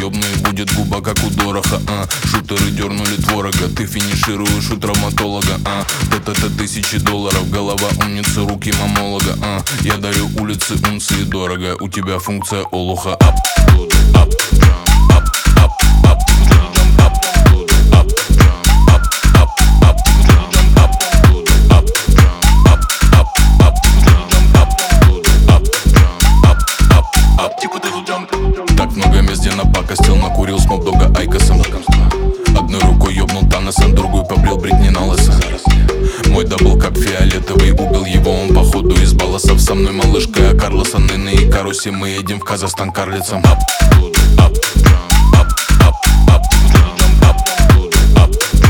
ёбну и будет губа, как у Дороха. Шутеры дернули творога, ты финишируешь у травматолога. Это $1000, голова умницы, руки мамолога. Я дарю улицы унции дорого, у тебя функция олуха. Up, up, up, up, up, up, up, так много мест, где напакостил, накурил Snoop Dogg Айкосом. Одной рукой ёбнул Таносом, другой побрил Бритни на лысо. Мой дабл как фиолетовый, убил его он походу из балласов. Со мной малышка Карлоса, Нины и Каруси, мы едем в Казахстан карлицам. Up, up, up, up, up, up, up, up,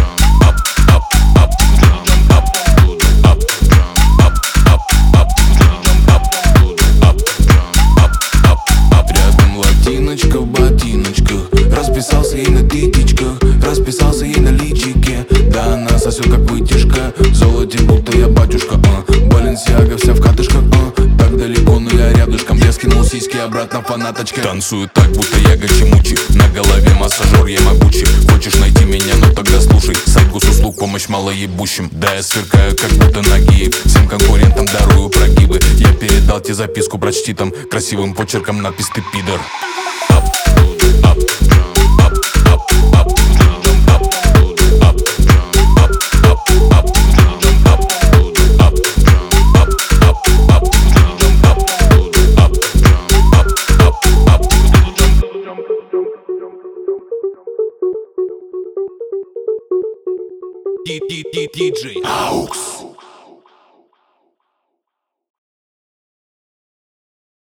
рядом латиночка в ботиночках, расписался ей на титечках, расписался ей на личике. Да она сосет как вытяжка, в золоте будто я батюшка. Баленсиага вся в катышках, так далеко, но я рядышком. Я скинул сиськи обратно фанаточка. Танцую так, будто я гачи-мучи, на голове массажер я могучий. Хочешь найти меня, ну тогда слушай сайт госуслуг, помощь малоебущим. Да я сверкаю, как будто Нагиев, всем конкурентам дарую прогибы. Я передал тебе записку, прочти там красивым почерком надпись «Ты пидор». Up, up, up, up, up, up, up, DJ AUX.